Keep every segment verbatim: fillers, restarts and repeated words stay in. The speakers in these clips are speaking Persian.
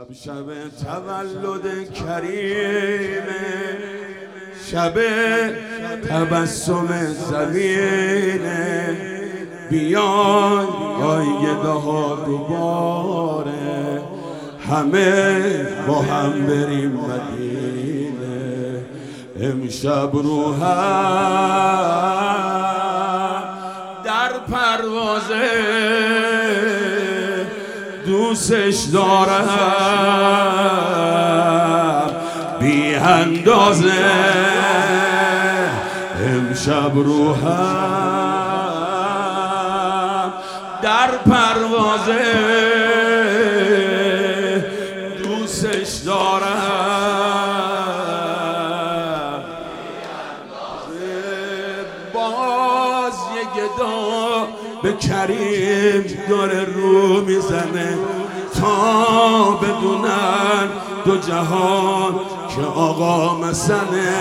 شب تولد کریم، شب تبسم زمینه، بیان آیده ها دوباره همه با هم بریم مدینه. امشب رو هم در پروازه دوستش دارم بی اندازه. امشب رو هم در پروازه دوستش دارم. باز یه گدا به کریم داره رو میزنه تا بدونن دو جهان که آقا مسنه.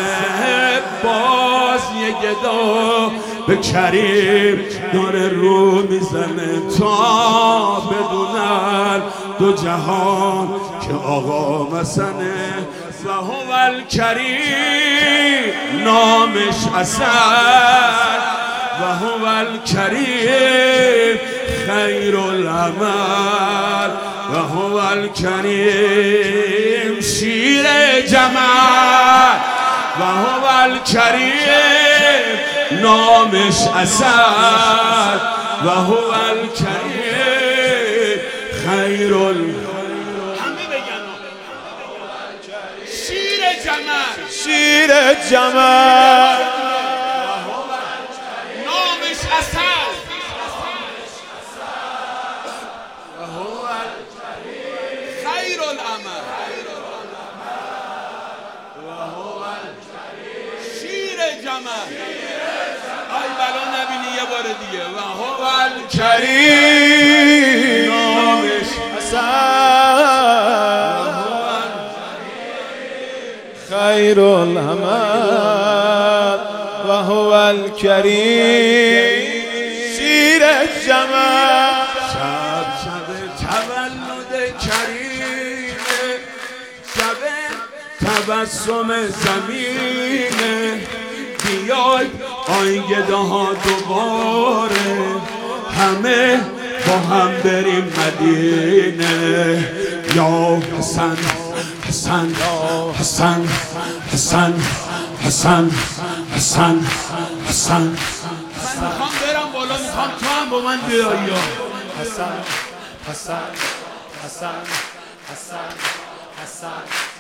باز یه گدا به کریم داره رو میزنه تا بدونن دو جهان که آقا مسنه. و هو الکریم نامش اصل، و هو الکریم خیر العمل، و هو الکریم شیر جمال، و هو الکریم نامش اصل، و هو الکریم خیر العمل. همه بگن شیر جمال، شیر جمال خیر العمل، و هو شیر جمال. آی بلا نبینی یه بار دیگه. و هو الکریم نامش اصل، خیر العمل، و هو الکریم شیر جمال. شب شب تولد کریم، شب تبسم زمینه، بیای آیده ها دوباره همه با هم بریم مدینه. یا حسن حسن حسن حسن حسن حسن حسن. من میخوام برم بالا، میخوام تو هم با من بیایی. حسن حسن حسن حسن حسن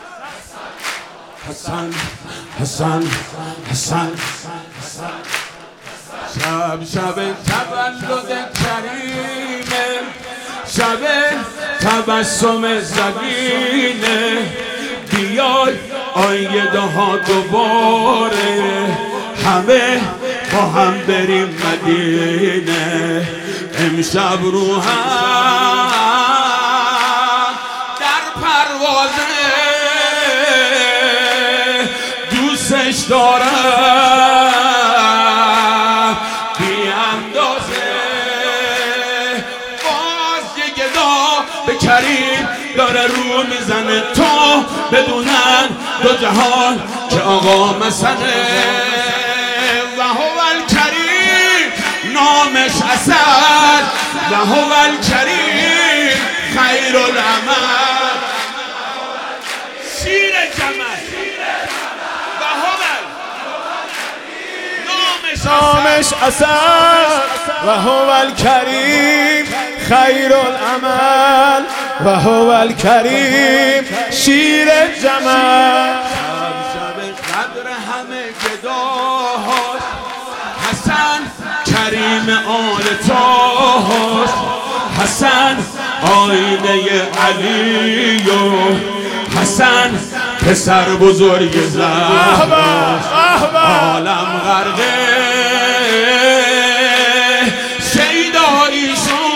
حسن حسن حسن حسن. شب شب تولد کریمه، شب تبسم زمینه، بیای آیده ها دوباره همه با هم بریم مدینه. امشب رو هم در پروازه دوستش دارم بی اندازه. باز یه گدا به کریم داره رو میزنه تا بدونن دو جهان که آقا مسنه. و هو الکریم نامش اصل، و هو الکریم خیر العمل شیر جمال. و هو نامش اصل، و هو الکریم خیر العمل، و هو الکریم شیر جمال. شب شب قدر همه گداهاست، حسن کریم آل طاهاست، حسن آینه علی و حسن پسر بزرگ زهراست. عالم غرقه شیدایی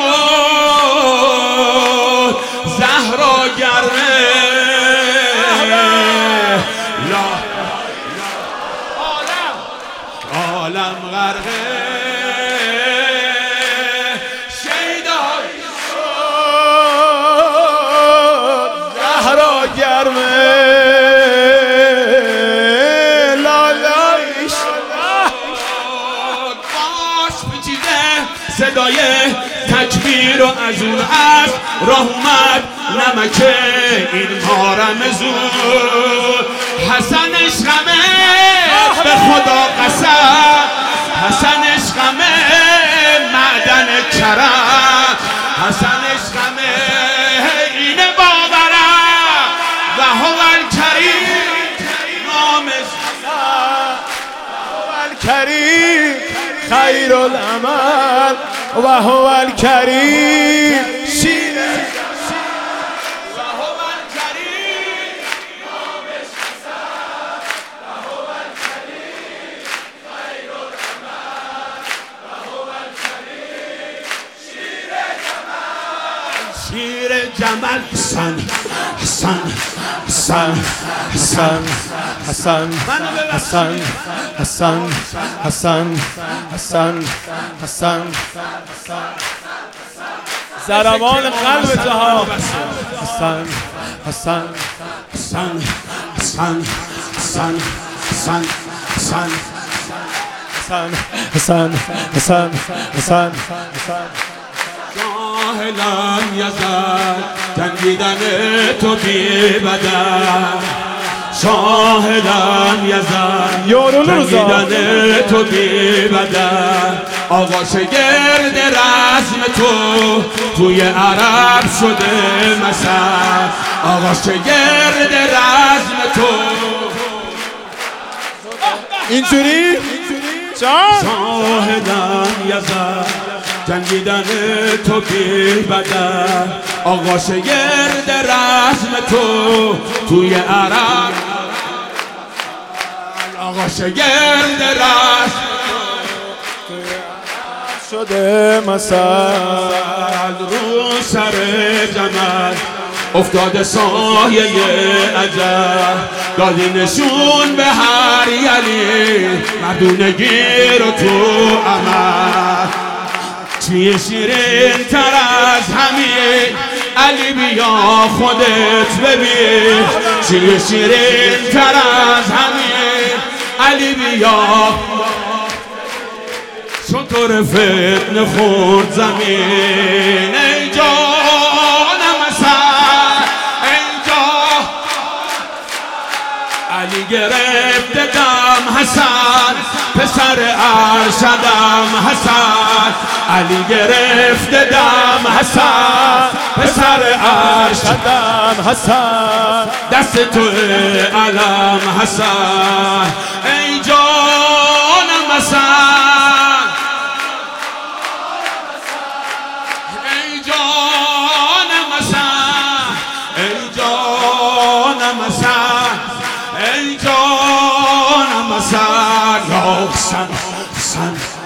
شد، زهرا گرمه عالم غرقه شیدایی شد، صدای تکبیر و از اون از راه اومد نمک این مارمزون. حسن عشقمه به خدا قسم، حسن عشقمه معدن کرم، حسن عشقمه این باورم و هو الکریم نامش الکریم خیر العمل و هو الکریم شیر و هو الکریم نامش حسن و هو الکریم خیر العمل و هو الکریم شیر جمل، شیر جمل. حسن حسن حسن حسن حسن حسن حسن حسن حسن حسن ضربان قلب جهان حسن حسن حسن حسن حسن حسن حسن حسن حسن حسن حسن جاهلان یزد جنگیدن تو بی بدن، شاهدان یزد جنگیدن تو بی بدن. آقا شگرد رزم تو توی عرب شده مثل، آقا شگرد رزم تو اینجوری جان شاهدان یزد جنگیدن تو بی بدن. آقا شگرد رزم تو توی عرب، آقا شگرد رزم شده مثل رو سر جمل افتاده سایه عجب. دادی نشون به هر یلی مردونگی رو تو عمل. چیه شیرین تر از همین علی بیا خودت ببین، چیه شیرین تر از همین علی بیا. شطور فتنه خورد زمین ای جانم حسن ای جان. علی گرفت دم حسن پسر ارشدم حسن، علی گرفت دم حسن پسر ارشدم حسن دست تو علم حسن ای جانم حسن ای جانم حسن ای جانم حسن ای جانم حسن یا حسن حسن